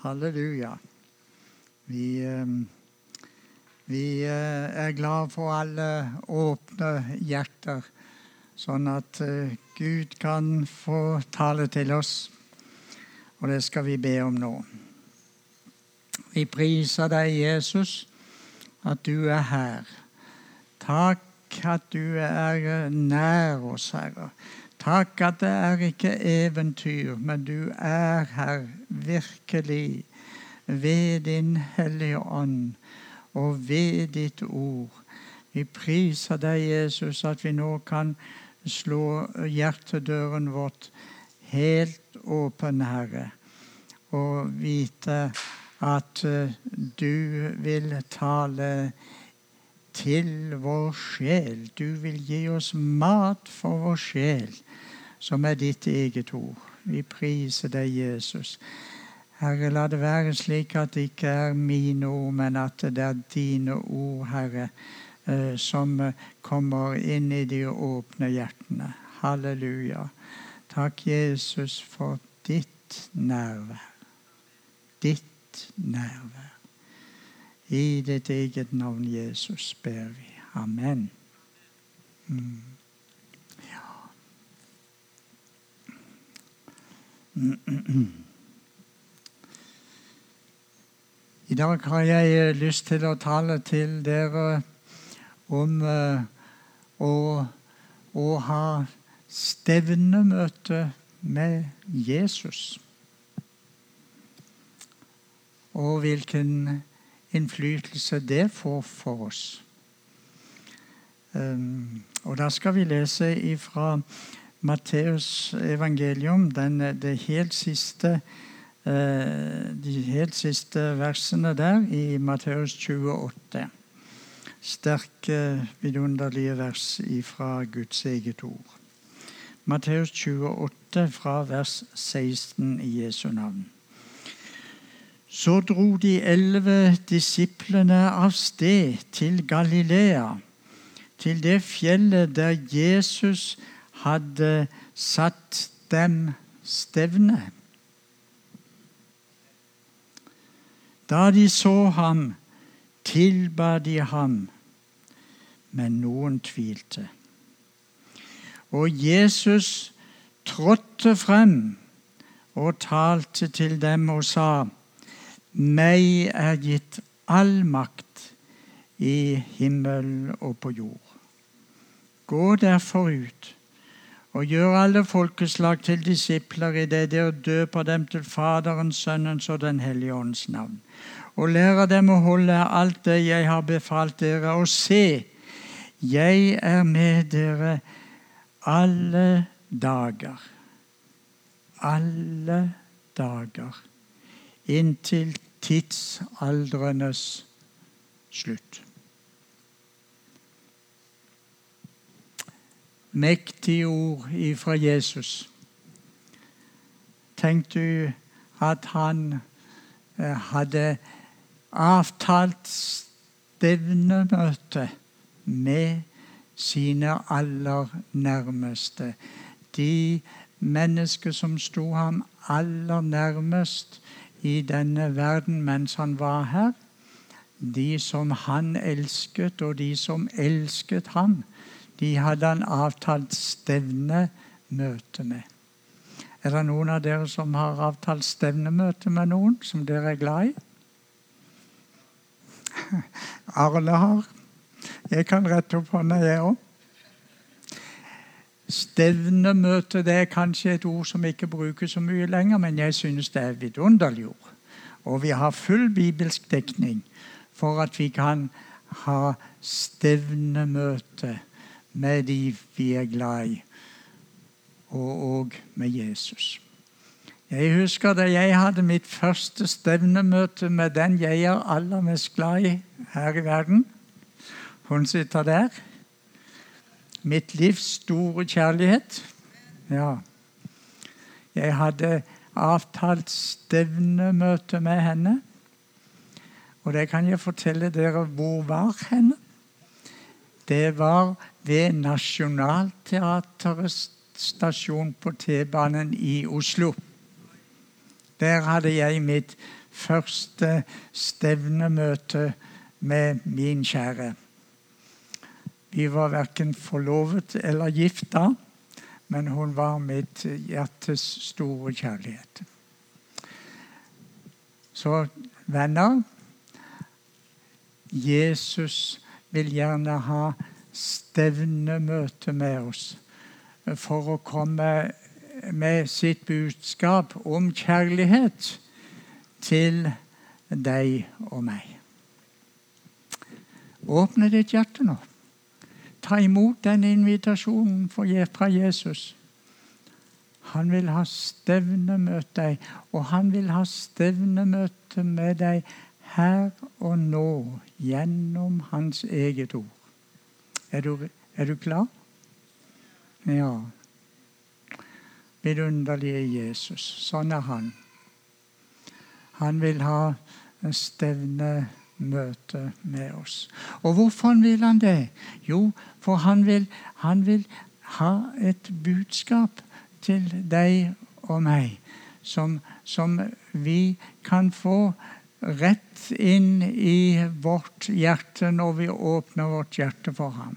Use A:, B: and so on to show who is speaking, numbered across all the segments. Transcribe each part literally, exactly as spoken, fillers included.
A: Halleluja. Vi, vi er glad for alle åpne hjerter, sånn at Gud kan få tale til oss, og det skal vi be om nå. Vi priser deg, Jesus, at du er her. Takk at du er nær oss, Herre. Takk at det er ikke eventyr, men du er her virkelig ved din hellige ånd og ved ditt ord. Vi priser deg, Jesus, at vi nå kan slå hjertedøren vårt helt åpen, Herre, og vite at du vil tale til vår sjel. Du vil gi oss mat for vår sjel, som er ditt eget ord. Vi priser deg, Jesus. Herre, la det være slik at det ikke er mine ord, men at det er dine ord, Herre, som kommer inn i de åpne hjertene. Halleluja. Takk, Jesus, for ditt nærvær. Ditt nærvær. I ditt eget navn, Jesus, ber vi. Amen. Mm. Ja. I dag har jeg lyst til å tale til dere om uh, å, å ha stevnemøte med Jesus. Og hvilken innflytelse det får for oss. Um, og da skal vi lese fra Matteus evangelium, den, det helt siste, uh, de helt siste versene der i Matteus tjueåtte. Sterke, vidunderlige vers fra Guds eget ord. Matteus tjueåtte fra vers seksten i Jesu navn. Så dro de elleve disiplene av sted til Galilea, til det fjellet der Jesus hadde satt dem stevne. Da de så ham, tilba de ham, men noen tvilte. Og Jesus trådte frem og talte til dem og sa: meg er gitt all makt i himmel og på jord. Gå derfor ut og gjør alle folkeslag til disipler i det dere døper dem til Faderens, Sønnens og Den hellige ånds navn. Og lærer dem å holde alt det jeg har befalt dere. Og se, jeg er med dere alle dager. Alle dager. Inntil tidsaldrenes slutt. Mektige ord fra Jesus. Tenk du at han hadde avtalt stevnemøte med sine aller nærmeste. De mennesker som sto ham aller nærmest i denne verden mens han var her, de som han elsket og de som elsket ham, de hadde han avtalt stevnemøte med. Er det noen av dere som har avtalt stevnemøte med noen som dere er glad i? Arne har. Jeg kan rette opp hånda, jeg også. Stevnemøte, det er kanskje et ord som ikke brukes så mye lenger, men jeg synes det er et vidunderlig ord. Og vi har full bibelsk dekning for at vi kan ha stevnemøte med de vi er glad i, og, og med Jesus. Jeg husker da jeg hadde mitt første stevnemøte med den jeg er aller mest glad i her i verden. Hun sitter der. Mitt livs store kjærlighet. Ja. Jeg hadde avtalt stevnemøte med henne. Og det kan jeg fortelle dere hvor var henne. Det var ved Nationaltheatrets stasjon på T-banen i Oslo. Der hadde jeg mitt første stevnemøte med min kjære. Vi var hverken forlovet eller gift da, men hun var mitt hjertes store kjærlighet. Så venner, Jesus vil gjerne ha stevnemøte med oss for å komme med sitt budskap om kjærlighet til deg og meg. Åpne ditt hjerte nå. Ta imot den invitasjonen fra Jesus. Han vil ha stevnemøte deg, og han vil ha stevnemøte med deg her og nå, gjennom hans eget ord. Er du, er du klar? Ja. Vidunderlige Jesus. Sånn er han. Han vil ha stevnemøte med oss. Og hvorfor vil han det? Jo, for han vil, han vil ha et budskap til deg og meg, som, som vi kan få rett inn i vårt hjerte når vi åpner vårt hjerte for ham.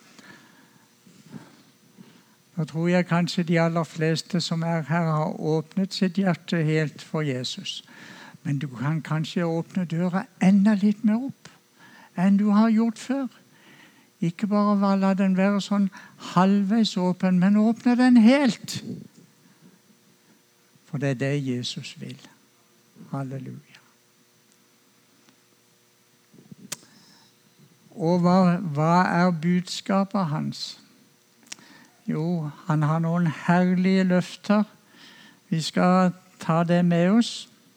A: Nå tror jeg kanskje de aller fleste som er her har åpnet sitt hjerte helt for Jesus. Men du kan kanskje åpne døra enda litt mer opp enn du har gjort før. Ikke bare la den være sånn halvveis åpen, men åpne den helt. For det er det Jesus vil. Halleluja. Og hva, hva er budskapet hans? Jo, han har noen herlige løfter. Vi skal ta det med oss.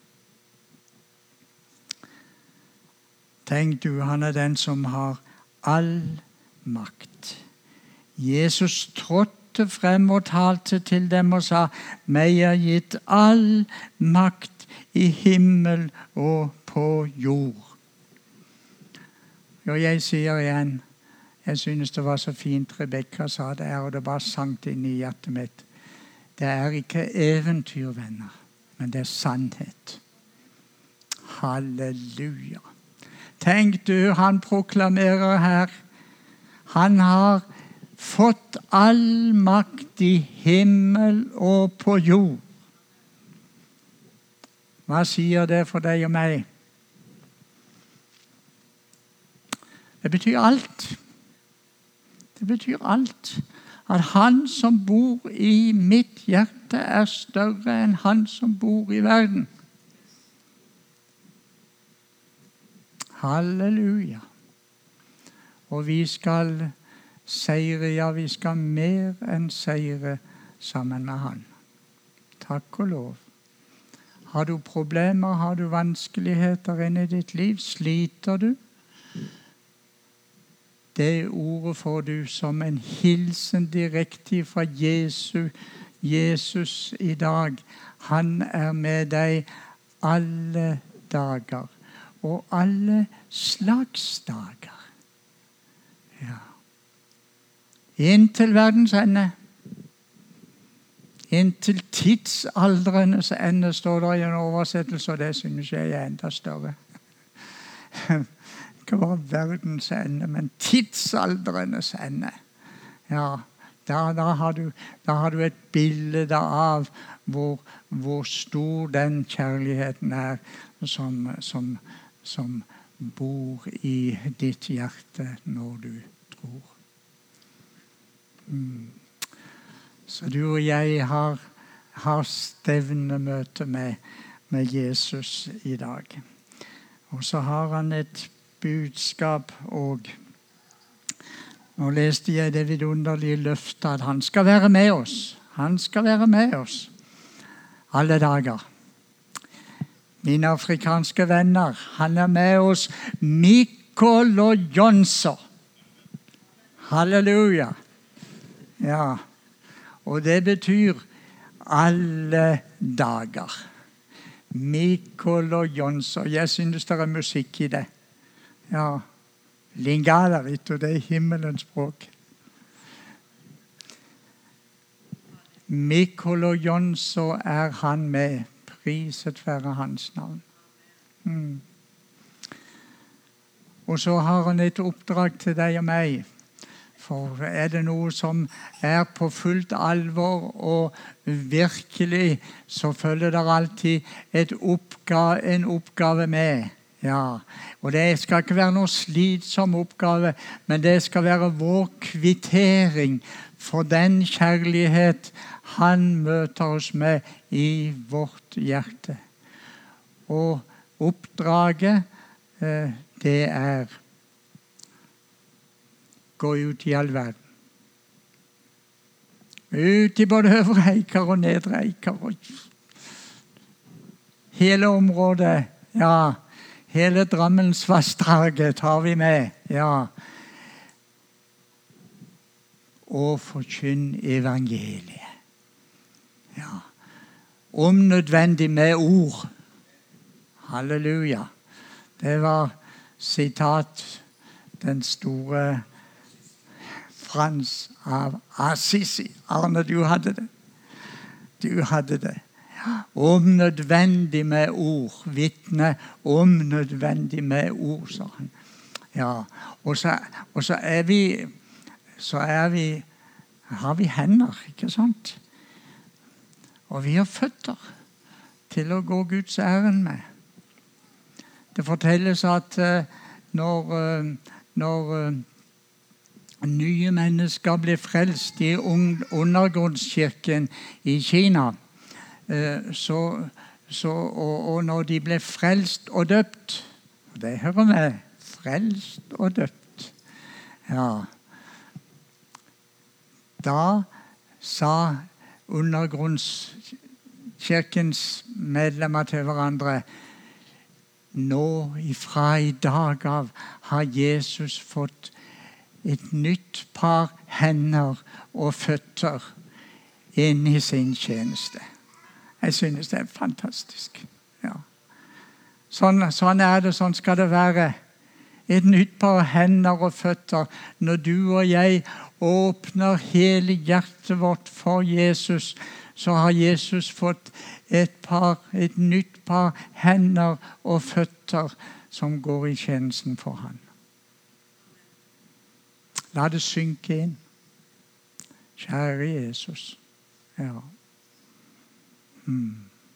A: Tenk du, han er den som har all makt. Jesus trådte frem og talte til dem og sa, meg er gitt all makt i himmel og på jord. Og jeg sier igjen, jeg synes det var så fint Rebekka sa det her, og det bare sank inn i hjertet mitt. Det er ikke eventyr, venner, men det er sannhet. Halleluja. Tenk du, han proklamerer her, han har fått all makt i himmel og på jord. Hva sier det for deg og meg? Det betyr alt. Det betyr alt. At han som bor i mitt hjerte er større enn han som bor i verden. Halleluja. Og vi skal seire, ja, vi skal mer enn seire sammen med han. Takk og lov. Har du problemer, har du vanskeligheter inne i ditt liv, sliter du? Det ordet får du som en hilsen direkte fra Jesu, Jesus i dag. Han er med deg alle dager, og alle slags dager. Ja. Inntil verdens ende. Inntil tidsaldrenes ende står det i en oversettelse, og det synes jeg er enda større. Ikke bare verdens ende, men tidsaldrenes ende. Ja, da, da, har du, da har du et bilde av hvor, hvor stor den kjærligheten er som, som, som bor i ditt hjerte når du tror. Mm. Så du og jeg har, har stevnemøte med, med Jesus i dag. Og så har han et budskap og nå leste jeg det vidunderlige løftet at han skal være med oss. Han skal være med oss alle dager. Mine afrikanske venner, han er med oss Mikolo Jonso. Halleluja. Ja, og det betyr alle dager. Mikolo Jonso. Jeg synes det er musikk i det. Ja, Lingala, vet du, det er himmelens språk. Mikolo Jonso er han med, priset være hans navn. Mm. Og så har han et oppdrag til deg og meg. For er det noe som er på fullt alvor og virkelig, så følger det alltid et oppgave, en oppgave med. Ja, og det skal ikke være noe slitsom oppgave, men det skal være vår kvittering for den kjærlighet han møter oss med i vårt hjerte. Og oppdraget, det er gå ut i all verden. Ut i både Øvre Eiker og Nedre Eiker. Hele området, ja, hele Drammensvassdraget tar vi med, ja. Og forkynn evangeliet. Ja. Om nødvendig med ord. Halleluja. Det var sitat den store Frans av Assisi. Arne, du hadde det. Du hadde det. Om nødvendig med ord. Vitne om nødvendig med ord, sa han. Ja, og så, og så er vi, så er vi, har vi hender, ikke sant? Og vi har føtter til å gå Guds ærend med. Det fortelles at når, når nye mennesker ble frelst i undergrunnskirken i Kina, så, så, og, og når de ble frelst og døpt, og det hører med, frelst og døpt, ja, da sa undergrunnskirkens medlemmer til hverandre, nå ifra i dag av har Jesus fått et nytt par hender og føtter inn i sin tjeneste. Jeg synes det er fantastisk. Ja. Sånn, sånn er det, sånn skal det være. Et nytt par hender og føtter når du og jeg åpner hele hjertet vårt for Jesus, så har Jesus fått et, par, et nytt par hender og føtter som går i tjenesten for han. La det synke inn. Kjære Jesus. Ja. Hmm.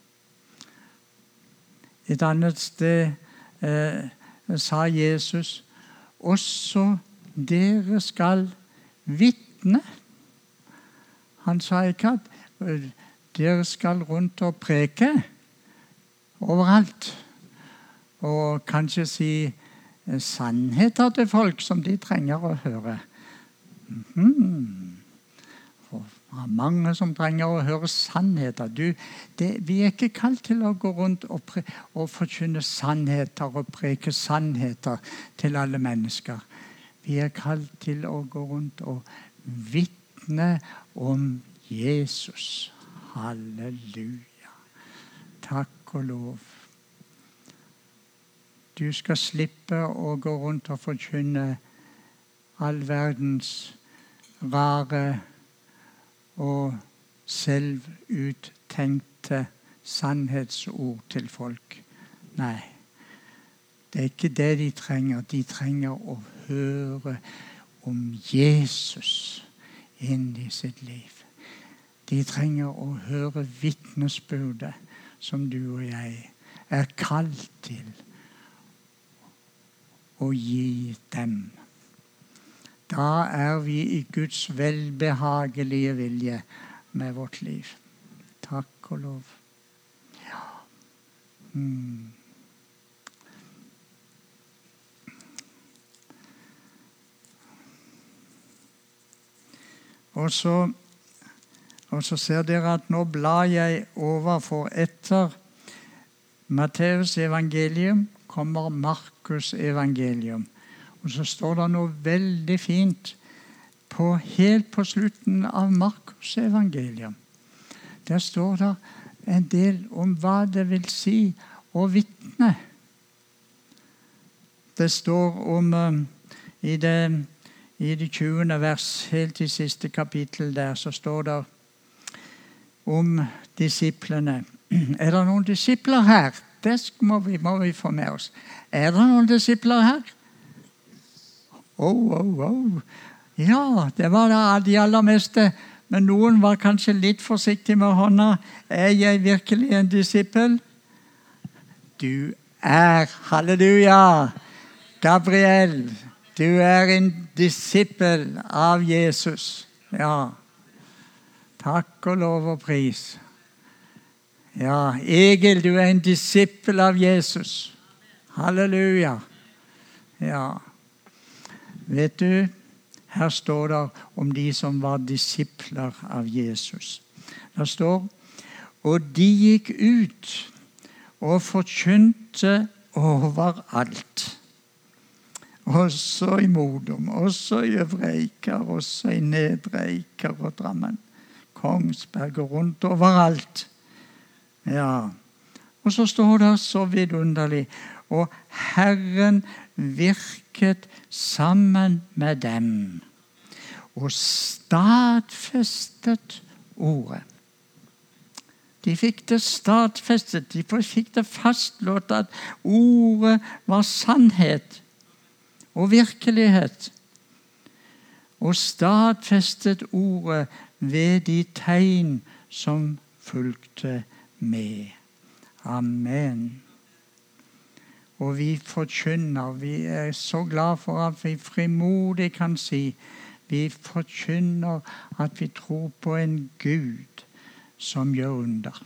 A: Et annet sted eh, sa Jesus, også dere skal vitne. Han sa ikke at dere skal rundt og preke overalt. Og kanskje si sannheter til folk som de trenger å høre. Mm-hmm. For det er mange som trenger å høre sannheter. Du, det, vi er ikke kalt til å gå rundt og, pre, og forkynne sannheter og preke sannheter til alle mennesker. Vi er kalt til å gå rundt og vitne om Jesus. Halleluja. Takk og lov. Du skal slippe å gå rundt og forkynne all verdens rare og selvuttenkte sannhetsord til folk. Nei, det er ikke det de trenger. De trenger å høre om Jesus inn i sitt liv. De trenger å høre vitnesbyrdet som du og jeg er kalt til å gi dem. Da er vi i Guds velbehagelige vilje med vårt liv. Takk og lov. Ja. Mm. Og så, og så ser dere at nå blar jeg over, for etter Matteus evangelium kommer Markus evangelium. Og så står det noe veldig fint på, helt på slutten av Markus evangelium. Der står det en del om hva det vil si å vitne. Det står om um, i det, i det tjuende vers, helt i siste kapittel der, så står det om disiplene. Er det noen disipler her? Det må vi, må vi få med oss. Er det noen disipler her? Oh, oh, oh. Ja, det var det de aller meste. Men noen var kanskje litt forsiktige med hånda. Er jeg virkelig en disippel? Du er, halleluja, Gabriel, du er en disippel av Jesus. Ja, takk og lov og pris. Ja, Egil, du er en disippel av Jesus. Halleluja. Ja, vet du, her står det om de som var disipler av Jesus. Det står, og de gikk ut og forkynte overalt. Også i Modum, også i Øvre-Eiker, også i Nedre Eiker og Drammen. Kongsberg og rundt overalt. Ja, og så står det så vidunderlig, og Herren virket sammen med dem, og stadfestet ordet. De fikk det stadfestet, de fikk det fastslått at ordet var sannhet og virkelighet. Og stadfestet ordet ved de tegn som fulgte med. Amen. Og vi forkynner, vi er så glad for at vi frimodig kan si, vi forkynner at vi tror på en Gud som gjør under.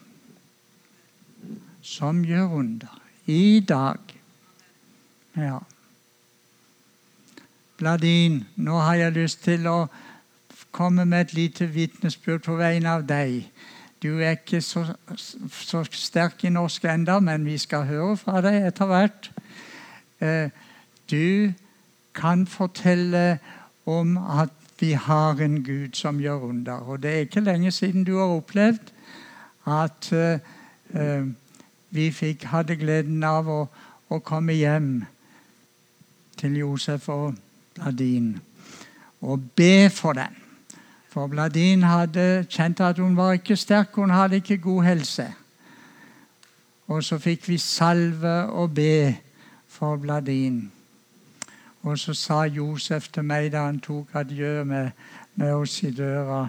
A: Som gjør under. I dag. Ja. Bladin, nå har jeg lyst til å komme med et lite vitnesbyrd på vegne av deg. Du er ikke så, så sterk i norsk enda, men vi skal høre fra deg etter hvert. Du kan fortelle om at vi har en Gud som gjør under. Og det er ikke lenge siden du har opplevd at uh, vi fikk, hadde gleden av å, å komme hjem til Josef og Bladin og be for dem. For Bladin hadde kjent at hun var ikke sterk, hun hadde ikke god helse. Og så fikk vi salve og be for Bladin. Og så sa Josef til meg da han tok adjø med, med oss i døra,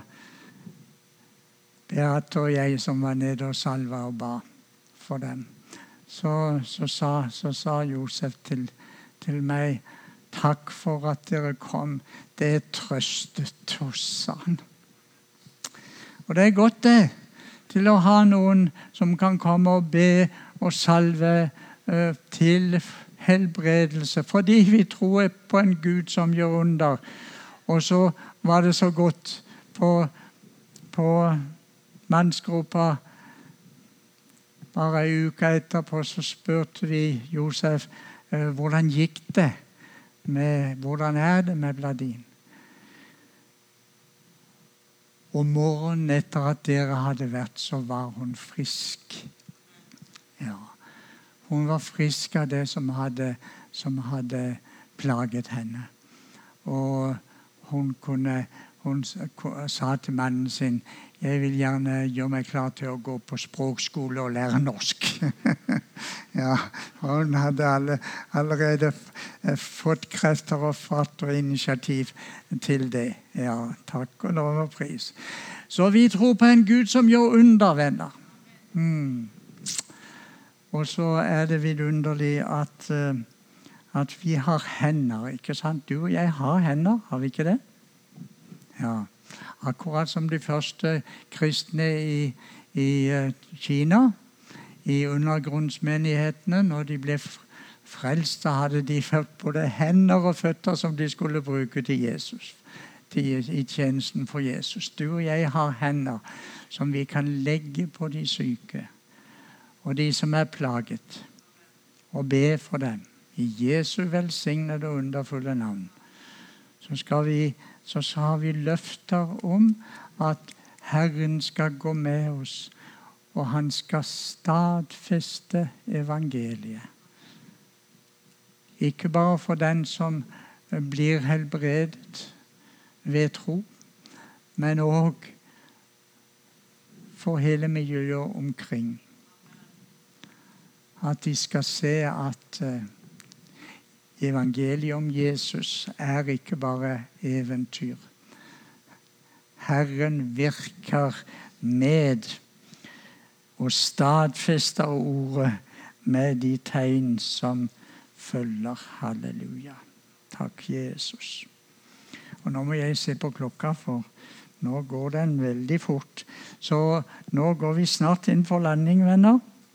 A: Beate og jeg som var nede og salva og ba for dem. Så, så, sa, så sa Josef til, til meg, takk for at dere kom. Det trøstet oss, sa han. Og det er godt det, til å ha noen som kan komme og be og salve uh, til helbredelse, fordi vi tror på en Gud som gjør under. Og så var det så godt på, på mannsgropa. Bare en uke etterpå så spurte vi Josef, uh, hvordan gikk det? Med, hvordan er det med Bladin? Og morgenen etter at dere hadde vært, så var hun frisk. Ja, hun var frisk av det som hadde, som hadde plaget henne. Og hun, kunne, hun sa til mannen sin, jeg vil gjerne gjøre meg klar til å gå på språkskole og lære norsk. Ja, hun hadde alle, allerede fått krefter og fart og initiativ til det. Ja, takk og lov og pris. Så vi tror på en Gud som gjør under, venner. Mm. Og så er det vidunderlig at, at vi har hender, ikke sant? Du og jeg har hender, har vi ikke det? Ja. Akkurat som de første kristne i, i Kina, i undergrunnsmenighetene, når de ble frelst, så hadde de fått både hender og føtter som de skulle bruke til Jesus, til, i tjenesten for Jesus. Du og jeg har hender som vi kan legge på de syke, og de som er plaget, og be for dem. I Jesu velsignede og underfulle navn. Så skal vi så har vi løfter om at Herren skal gå med oss, og han skal stadfeste evangeliet. Ikke bare for den som blir helbredet ved tro, men også for hele miljøet omkring. At de skal se at uh, evangeliet om Jesus er ikke bare eventyr. Herren virker med og stadfester ordet med de tegn som følger. Halleluja. Takk, Jesus. Og nå må jeg se på klokka, for nå går den veldig fort. Så nå går vi snart inn for landing, venner.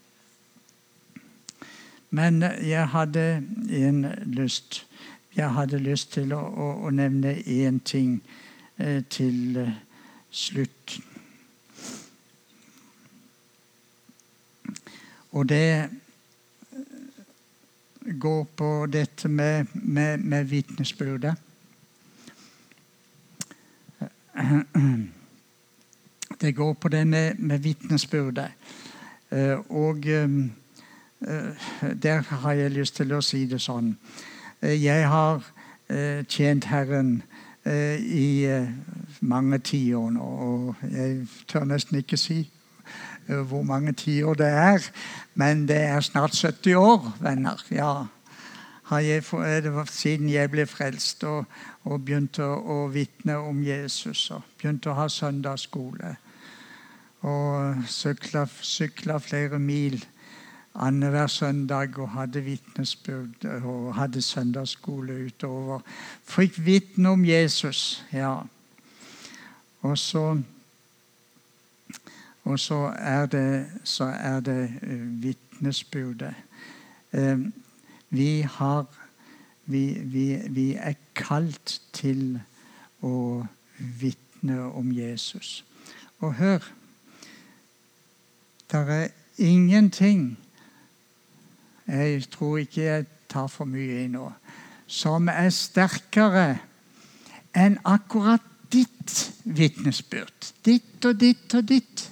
A: Men jeg hadde en lyst. Jeg hadde lyst til å, å, å nevne en ting eh, til eh, slutt. Og det går på dette med, med, med vitnesbyrdet. Det går på det med, med vitnesbyrdet. Eh, og eh, der har jeg lyst til å si det sånn. Jeg har eh, tjent Herren eh, i eh, mange tiår nå, og jeg tør nesten ikke si eh, hvor mange tiår det er, men det er snart sytti år, venner. Ja, har jeg, det var siden jeg ble frelst og, og begynte å, å vitne om Jesus, og begynte å ha søndagsskole, og sykla, sykla flere mil annenhver søndag og hadde vitnesbyrd og hadde søndagsskole utover. Fikk vitne om Jesus, ja. Og så, og så er det, så er det uh, vitnesbyrdet. Uh, vi har, vi, vi, vi er kalt til å vitne om Jesus. Og hør, der er ingenting, jeg tror ikke jeg tar for mye i nå, som er sterkere enn akkurat ditt vitnesbyrd. Ditt og ditt og ditt.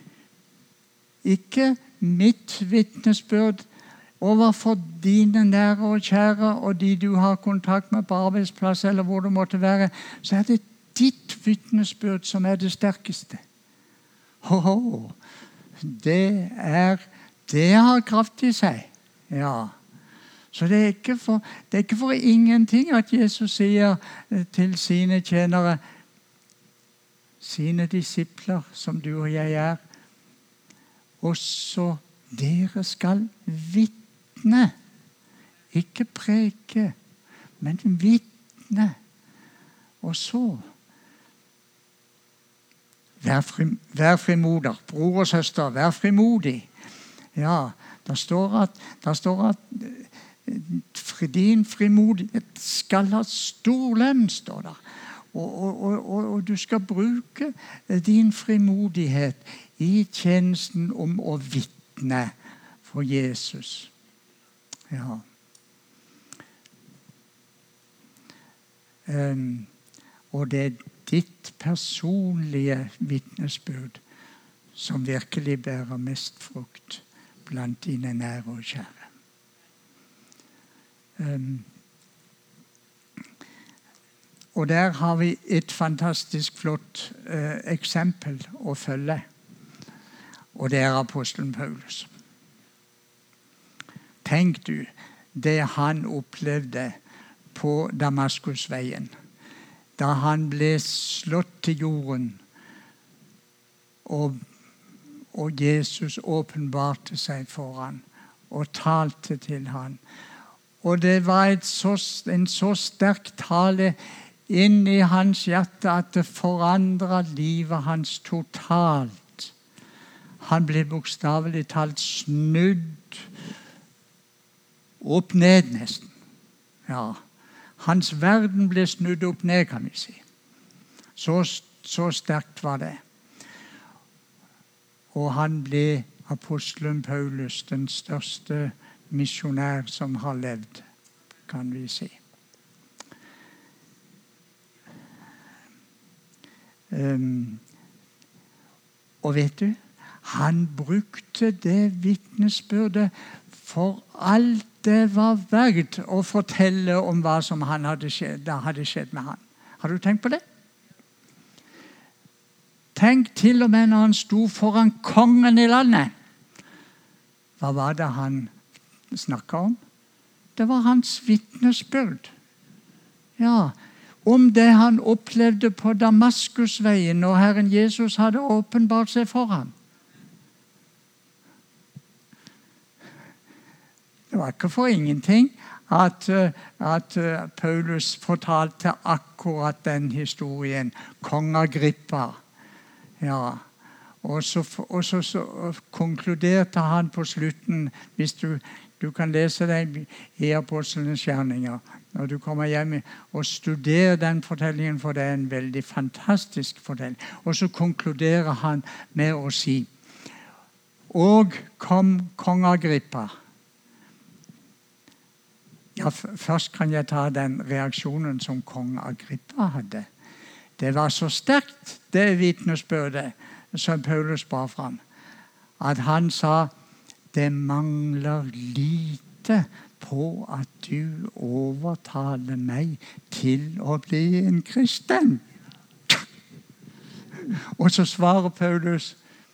A: Ikke mitt vitnesbyrd overfor dine nære og kjære og de du har kontakt med på arbeidsplass eller hvor det måtte være, så er det ditt vitnesbyrd som er det sterkeste. Ho-ho! Det er, det har kraft i seg. Ja, så det er, ikke for, det er ikke for ingenting at Jesus sier til sine tjenere, sine disipler, som du og jeg er, også dere skal vitne, ikke preke, men vitne. Og så, vær, fri, vær frimoder, bror og søster, vær frimodig. Ja, Det står at, der står at din frimodighet skal ha stor lønn, står der. Og, og, og, og du skal bruke din frimodighet i tjenesten om å vitne for Jesus. Ja. Um, og det er ditt personlige vitnesbyrd som virkelig bærer mest frukt blant dine nære og kjære. Um, og der har vi et fantastisk flott uh, eksempel å følge. Og det er apostelen Paulus. Tenk du, det han opplevde på Damaskusveien, da han ble slått til jorden, og Og Jesus åpenbarte seg for han og talte til han. Og det var så, en så sterk tale inn i hans hjerte at det forandret livet hans totalt. Han ble bokstavelig talt snudd opp ned nesten. Ja, hans verden ble snudd opp ned, kan vi si. Så, så sterkt var det. Og han ble apostelen Paulus, den største misjonær som har levd, kan vi si. Um, og vet du, han brukte det vitnesbyrdet for alt det var verdt å fortelle om hva som han hadde skjedd, det hadde skjedd med han. Har du tenkt på det? Tenk til og med når han sto foran kongen i landet. Hva var det han snakket om? Det var hans vitnesbyrd. Ja, om det han opplevde på Damaskusveien når Herren Jesus hadde åpenbart seg for ham. Det var ikke for ingenting at, at Paulus fortalte akkurat den historien. Kong Agrippa. Ja, og så, og så, så konkluderte han på slutten, hvis du, du kan lese det i Apostlenes gjerninger, når du kommer hjem og studerer den fortellingen, for det er en veldig fantastisk fortelling. Og så konkluderer han med å si, og kom kong Agrippa. Ja, først kan jeg ta den reaksjonen som kong Agrippa hadde. Det var så sterkt, det vitnesbyrdet som Paulus bar fram, at han sa, det mangler lite på at du overtaler meg til å bli en kristen. Og så svarer Paulus,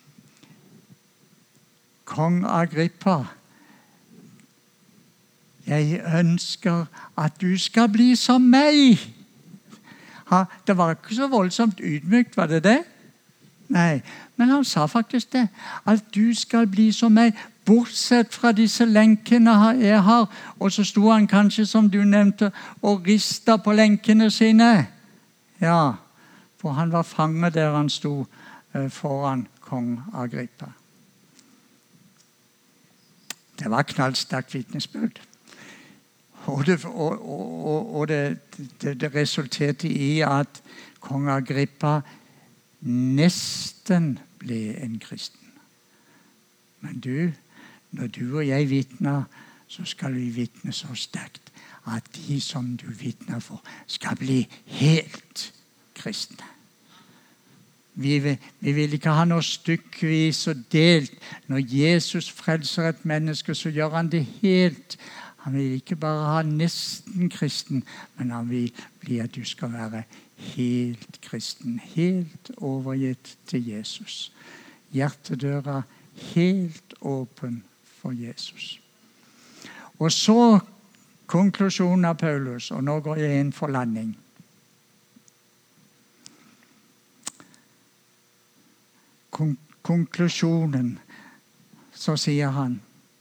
A: kong Agrippa, jeg ønsker at du skal bli som meg. Ha, det var ikke så voldsomt ydmykt, var det det? Nei, men han sa faktisk det. At du skal bli som meg, bortsett fra disse lenkene jeg har. Og så sto han kanskje, som du nevnte, og ristet på lenkene sine. Ja, for han var fanget der han sto foran kong Agrippa. Det var knallsterkt vitnesbyrd. Og, det, og, og, og det, det, det resulterte i at kong Agrippa nesten ble en kristen. Men du, når du og jeg vitner, så skal vi vitne så sterkt at de som du vitner for skal bli helt kristne. Vi vil, vi vil ikke ha noe stykkevis og delt. Når Jesus frelser et menneske, så gjør han det helt. Han vil ikke bare ha nesten kristen, men han vil bli at du skal være helt kristen, helt overgitt til Jesus. Hjertedøra helt åpen for Jesus. Og så konklusjonen av Paulus, og nå går jeg inn for landing. Kon- konklusjonen, så sier han,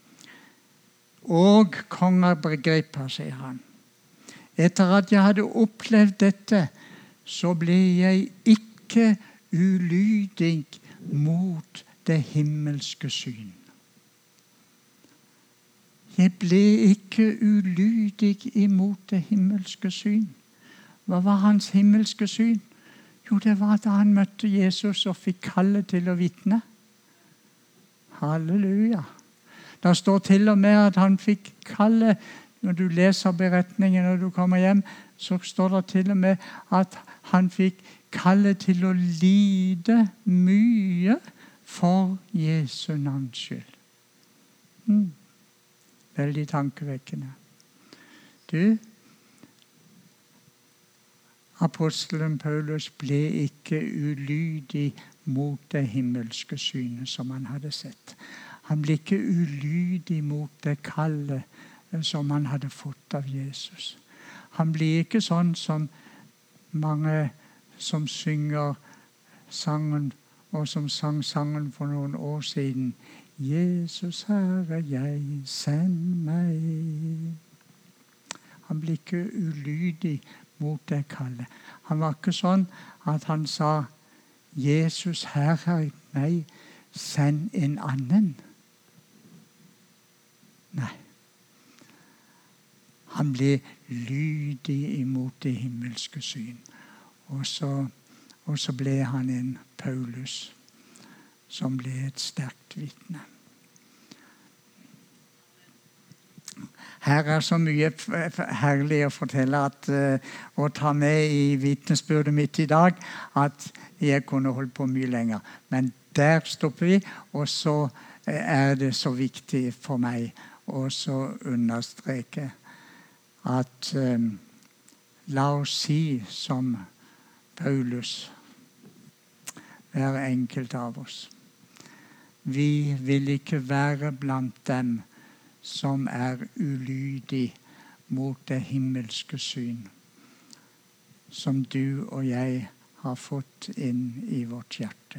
A: og kong Agrippa, sier han, etter at jeg hadde opplevd dette, så ble jeg ikke ulydig mot det himmelske syn. Jeg ble ikke ulydig imot det himmelske syn. Hva var hans himmelske syn? Jo, det var da han møtte Jesus og fikk kallet til å vitne. Halleluja. Det står til og med at han fikk kallet, når du leser beretningen når du kommer hjem, så står det til og med at han fikk kallet til å lide mye for Jesu navns skyld. Hmm. Veldig tankevekkende. Du, apostelen Paulus ble ikke ulydig mot det himmelske synet som han hadde sett. Han ble ikke ulydig mot det kallet som han hadde fått av Jesus. Han ble ikke sånn som mange som synger sangen, og som sang sangen for noen år siden. Jesus, Herre, jeg, send meg. Han ble ikke ulydig mot det kallet. Han var ikke sånn at han sa, Jesus, her er meg, send en annen. Nei. Han ble lydig imot det himmelske syn. Og så, og så ble han en Paulus, som ble et sterkt vitne. Her er så mye herlig å fortelle at, å ta med i vitnesbyrdet mitt i dag, at jeg kunne holdt på mye lenger. Men der stopper vi, og så er det så viktig for meg å understreke at um, la oss si som Paulus, hver enkelt av oss. Vi vil ikke være blant dem som er ulydig mot det himmelske syn, som du og jeg har fått inn i vårt hjerte.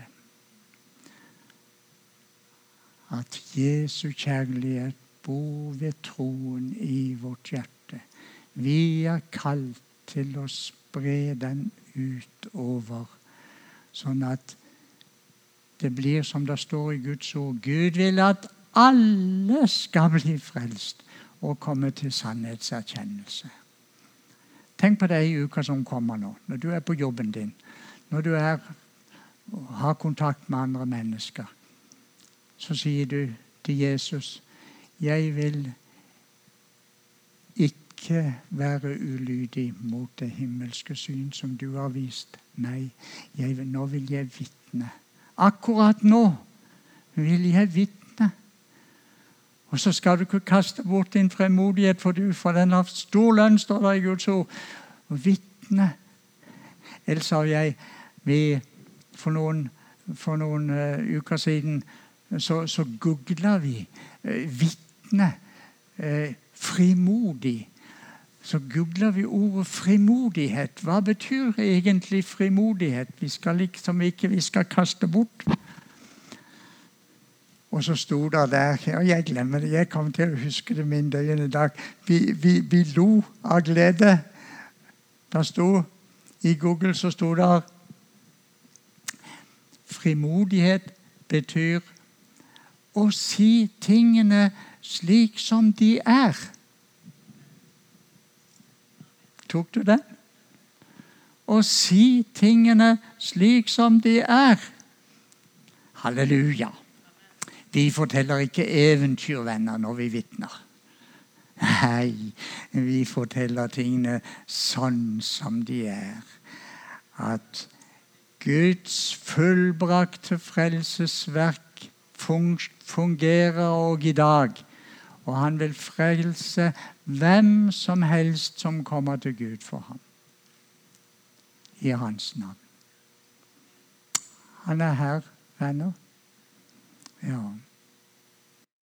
A: At Jesu kjærlighet bor ved troen i vårt hjerte. Vi er kalt til å spre den utover, sånn at det blir som det står i Guds ord. Gud vil at alle skal bli frelst og komme til sannhetserkjennelse. Tenk på det i uka som kommer nå, når du er på jobben din, når du er, har kontakt med andre mennesker. Så sier du til Jesus, jeg vil ikke være ulydig mot det himmelske syn som du har vist meg. Jeg, nå vil jeg vitne. Akkurat nå vil jeg vitne. Og så skal du ikke kaste bort din fremodighet, for du, for den har stor lønn, står der i Guds ord. Og vitne. Elsa og jeg, vi, for noen, for noen uh, uker siden, så, så googlet vi uh, vitne, uh, frimodig. Så googlet vi ordet frimodighet. Hva betyr egentlig frimodighet? Vi skal liksom ikke, vi skal kaste bort. Og så sto det der, og jeg glemmer det, jeg kom til å huske det min døgende dag. Vi, vi, vi lo av glede. Det sto, i Google så sto det, frimodighet betyr å si tingene slik som de er. Tok du den? Å si tingene slik som de er. Halleluja. Vi forteller ikke eventyrvenner når vi vitner. Nei, vi forteller tingene sånn som de er. At Guds fullbrakte frelsesverk fungerer og i dag. Og han vil frelse hvem som helst som kommer til Gud for ham. I hans navn. Han er her, venner. Ja.